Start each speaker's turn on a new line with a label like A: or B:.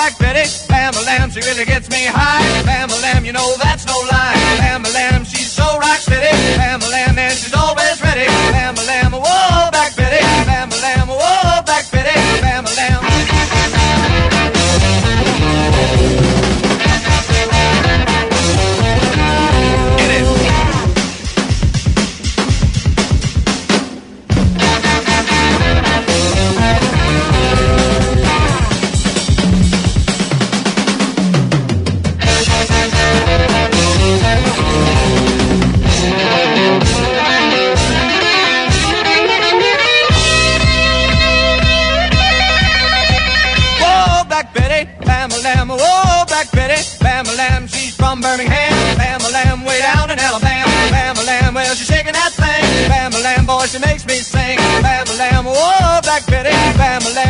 A: Black Betty, Bam-a-lam, she really gets me high. Bam-a-lam, you know that's no lie. Bam-a-lam, she's so rock steady. Bam-a-lam, and she's always ready. Bam-a-lam, whoa, Black Betty. Bam-a-lam, whoa, Black Betty. Bam-a-lam. Get it. Bam-a-lam, oh, Black Betty, Bam-a-lam, she's from Birmingham. Bam-a-lam, way down in Alabama. Bam-a-lam, well, she's shaking that thing. Bam-a-lam, boy, she makes me sing. Bam-a-lam, oh, Black Betty, Bam-a-lam.